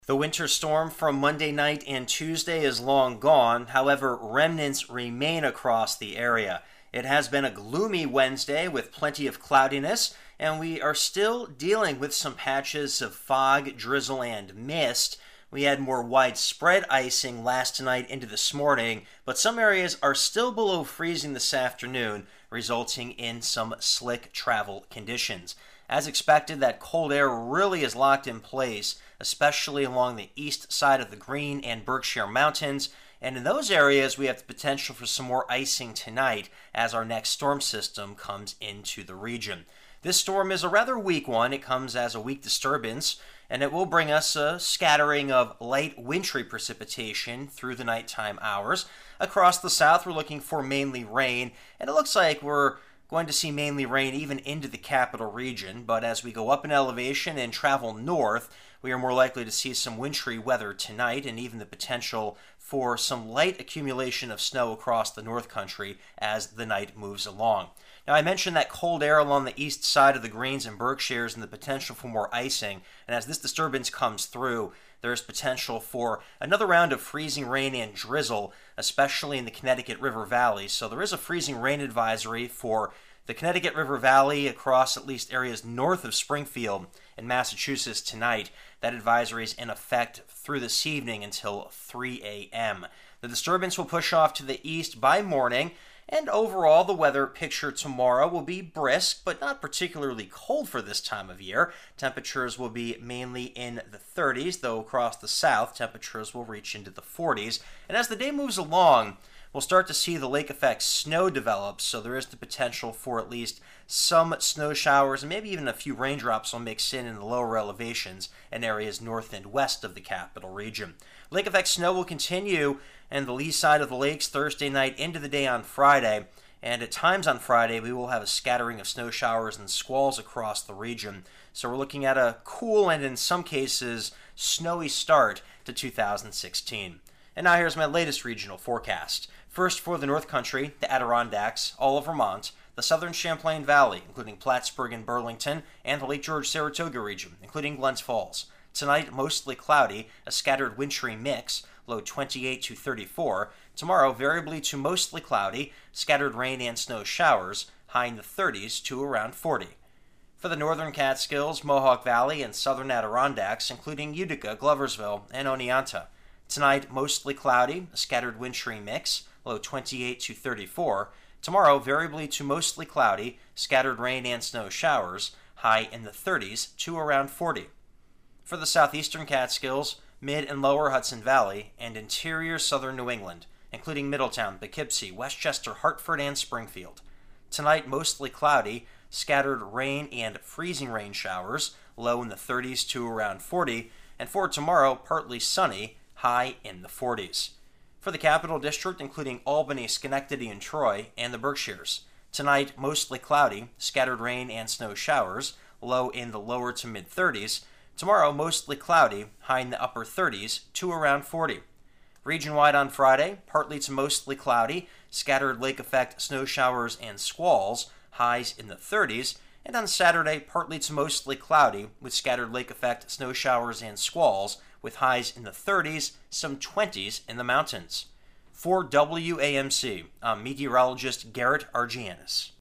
The winter storm from Monday night and Tuesday is long gone. However, remnants remain across the area. It has been a gloomy Wednesday with plenty of cloudiness, and we are still dealing with some patches of fog, drizzle, and mist. We had more widespread icing last night into this morning, but some areas are still below freezing this afternoon, resulting in some slick travel conditions. As expected, that cold air really is locked in place, especially along the east side of the Green and Berkshire Mountains, and in those areas we have the potential for some more icing tonight as our next storm system comes into the region. This storm is a rather weak one. It comes as a weak disturbance, and it will bring us a scattering of light wintry precipitation through the nighttime hours. Across the south, we're looking for mainly rain, and it looks like we're going to see mainly rain even into the capital region, but as we go up in elevation and travel north, we are more likely to see some wintry weather tonight and even the potential for some light accumulation of snow across the North Country as the night moves along. Now, I mentioned that cold air along the east side of the Greens and Berkshires and the potential for more icing, and as this disturbance comes through, there's potential for another round of freezing rain and drizzle, especially in the Connecticut River Valley. So there is a freezing rain advisory for the Connecticut River Valley across at least areas north of Springfield in Massachusetts tonight. That advisory is in effect through this evening until 3 a.m. The disturbance will push off to the east by morning, and overall, the weather picture tomorrow will be brisk, but not particularly cold for this time of year. Temperatures will be mainly in the 30s, though across the south, temperatures will reach into the 40s. And as the day moves along, we'll start to see the lake effect snow develop, so there is the potential for at least some snow showers and maybe even a few raindrops will mix in the lower elevations in areas north and west of the capital region. Lake effect snow will continue and the lee side of the lakes Thursday night into the day on Friday, and at times on Friday we will have a scattering of snow showers and squalls across the region. So we're looking at a cool and in some cases snowy start to 2016. And now here's my latest regional forecast. First for the North Country, the Adirondacks, all of Vermont, the southern Champlain Valley, including Plattsburgh and Burlington, and the Lake George-Saratoga region, including Glens Falls. Tonight, mostly cloudy, a scattered wintry mix, low 28 to 34. Tomorrow, variably to mostly cloudy, scattered rain and snow showers, high in the 30s to around 40. For the northern Catskills, Mohawk Valley, and southern Adirondacks, including Utica, Gloversville, and Oneonta. Tonight, mostly cloudy, a scattered wintry mix, low 28 to 34. Tomorrow, variably to mostly cloudy, scattered rain and snow showers, high in the 30s to around 40. For the southeastern Catskills, mid and lower Hudson Valley, and interior southern New England, including Middletown, Poughkeepsie, Westchester, Hartford, and Springfield. Tonight, mostly cloudy, scattered rain and freezing rain showers, low in the 30s to around 40. And for tomorrow, partly sunny, high in the 40s. For the Capital District, including Albany, Schenectady, and Troy, and the Berkshires. Tonight, mostly cloudy, scattered rain and snow showers, low in the lower to mid-30s. Tomorrow, mostly cloudy, high in the upper 30s to around 40. Region-wide on Friday, partly to mostly cloudy, scattered lake effect snow showers and squalls, highs in the 30s. And on Saturday, partly to mostly cloudy, with scattered lake effect snow showers and squalls, with highs in the 30s, some 20s in the mountains. For WAMC, I'm meteorologist Garrett Argianis.